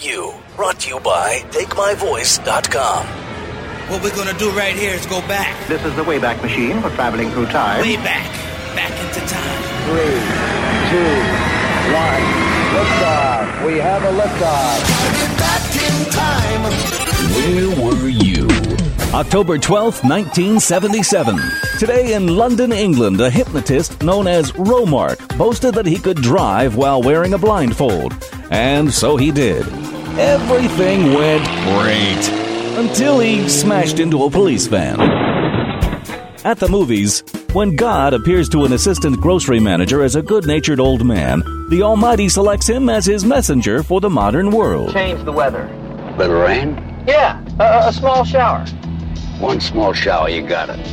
You? Brought to you by TakeMyVoice.com. What we're gonna do right here is go back. This is the Wayback Machine for traveling through time. Way back. Back into time. 3, 2, 1. Liftoff. We have a liftoff. Where were you? October 12th, 1977. Today in London, England, a hypnotist known as Romark boasted that he could drive while wearing a blindfold. And so he did. Everything went great. Until he smashed into a police van. At the movies, when God appears to an assistant grocery manager as a good-natured old man, the Almighty selects him as his messenger for the modern world. Change the weather. Little rain? Yeah, a small shower. One small shower, you got it.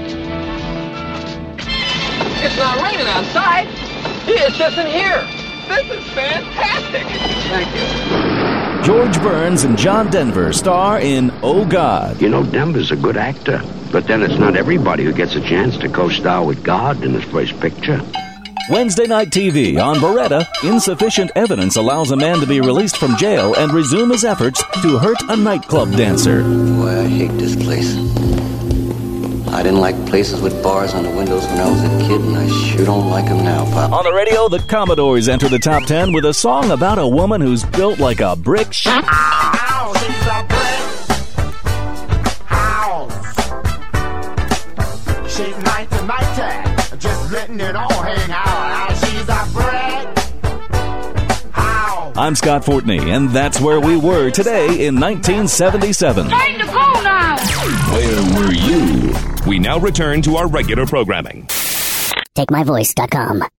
It's not raining outside. It's just in here. This is fantastic. Thank you. George Burns and John Denver star in Oh God. You know, Denver's a good actor, but then it's not everybody who gets a chance to co-star with God in his first picture. Wednesday night TV on Beretta, insufficient evidence allows a man to be released from jail and resume his efforts to hurt a nightclub dancer. Boy, I hate this place. I didn't like places with bars on the windows when I was a kid, and I sure don't like them now, Pop. On the radio, the Commodores enter the top 10 with a song about a woman who's built like a brick shit. Ow, she's a brick house. She's 90, just letting it all hang out. She's a brick house. I'm Scott Fortney, and that's where we were today in 1977. Time to go now! Where were you? We now return to our regular programming. TakeMyVoice.com.